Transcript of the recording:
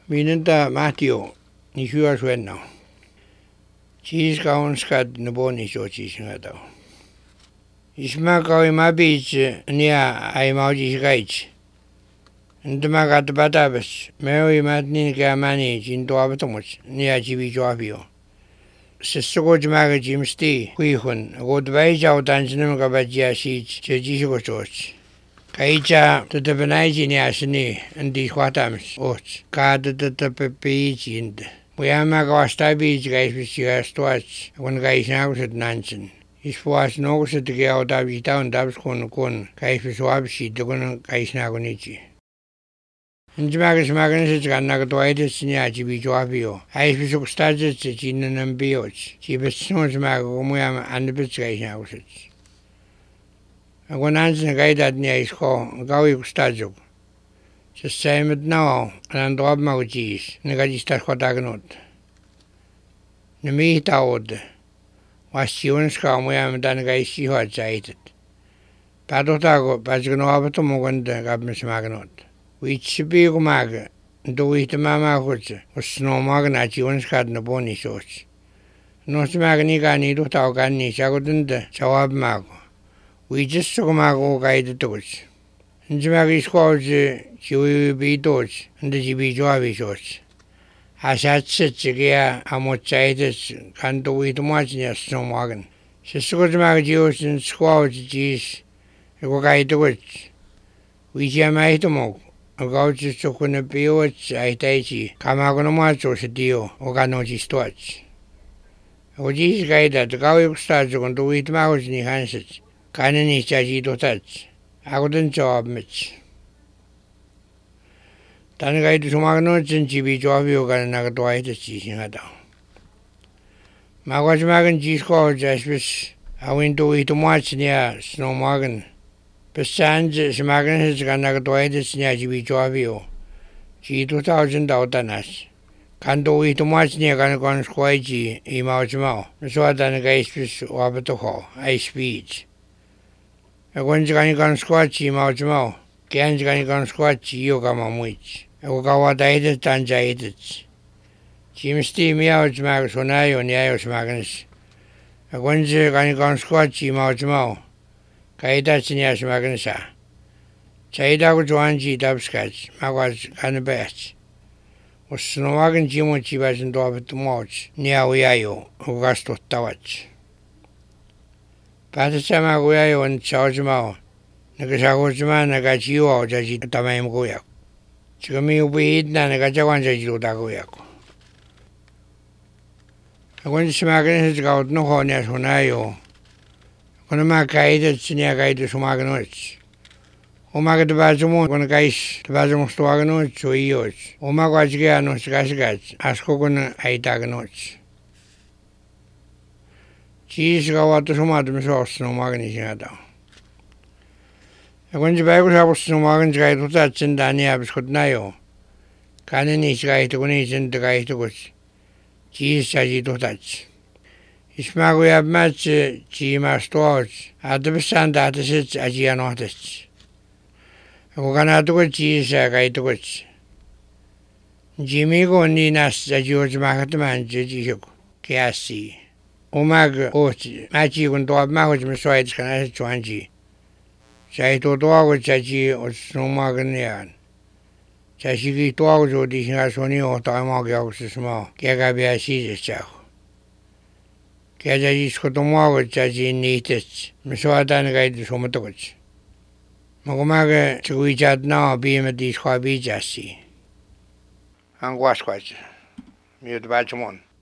Minenta Matthew, ni hyös venna. Siiska on skad no boni sochi singata. Isma kaui mabich nia ai mauji gaich. Ndama gat batabes. Meoi matni ka mani jin to abatomus nia jibi joabio. Sesoko jmaga jimsti huihun. God vai jau tanjnum ka bajia si jijiko soch. Kaicha te benaiji ni asni ndi khwatams och ka te pepeiji ind. Muyama ka stabi gais stoach when gais nauset nanchen. Is was no se te gea da vita und dabs kon kais swabshi de kon kais nagonichi. Njmaga smagan se ganna ka toide sinya jibi joabio. Ais bisuk staje jinan bioch. Jibes no smaga muyama anbis gais nauset. When Anson guided near his home, Gawi Stajuk. The same at now, and Rob Maugis, Negadista Hodagnot. The meat out was Sionska, Muyam Dangaisi had cited. Padotago, Pazgano the Gabmis Magnot. Which big mag, do it Mamma Hutz, was snow magna Sionska no bony sauce. No smagniga need to talk and Nishagodin the Chawab Mago. We just saw Mago guided doors. And the Magis calls QB doors and the GB Joavi shots. As I said, Sigia, Amochaitis, can't do it much near Snow Wagon. She saw the Magios and squaws, geese, a go guide doors. We see a maitomo, a gouges to Kunapiots, I tachi, Kamagonomacho, Sedio, Oganoji Stwatch. Ogis guided the Gawi starts on do it mouse in handsets. Kanani chaji to touch. I wouldn't job much. Tangai to Magnots and Chibi Jovio got another dwight at season her down. Magwas Magan G score just I went to eat too much near Snow Magan. Besides, Smagan has got another dwight at near Chibi Jovio. G 2000 out on us. Can't do it too much near Ganagon Squaji, Imauchmo. So I done a guy's Wabato, I speech. A one's going to squatch him out mo. Can's going to squatch you come on which. A Ogawa died tangited. Jim Steve me out mags when I on the Irish Magnus. A one's going to squatch him out mo. Kaidas in Yash Magnesa. Chaida was one G dubscatch, Magwas kind of best. Was Snowwagon Jim when she was in Dobbit to March, near Wiayo, Augusto Tawach. Patasama Guayo and Chawjamo, Nagasagojama, Nagachio, Jaji Tamam Goyak. Chigami weed, Nagajawan Jaji Dagoyak. I went to Smagan has got no hornet when I owe. Konama guided senior guide to Smaganoch. Omaga the Bajamu, when a guy's the Bajamu Stwaganoch, so he yours. Omagajganos Gasgats, Askogon Aitaganoch. Cheese go out to some other sauce, no magazine. I went to Bible house no magazine guy to touch and Danny Abs could nayo. Cannon guy to go in the guy to watch. Cheese says to touch. His mago have match Chima stores at the sand that is it as you noticed. I go gonna do cheese a guy to watch. Jimmy go Ninas as George Mahatman, Jiji Cassie. Omag Oti, Machi when dog Mahoj Messiah can I Chuanji. Say to dog with Chachi or Snowmaganian. Chashi dogs or the Hasoni or Tamag small, Gagabia sees chow. Gajaji Scotomag with Chachi neatest, Messiah guide the Somatoch. Magomaga to which had now beam at these Habi Jassi. And Wasquatch. Mute Bachamon.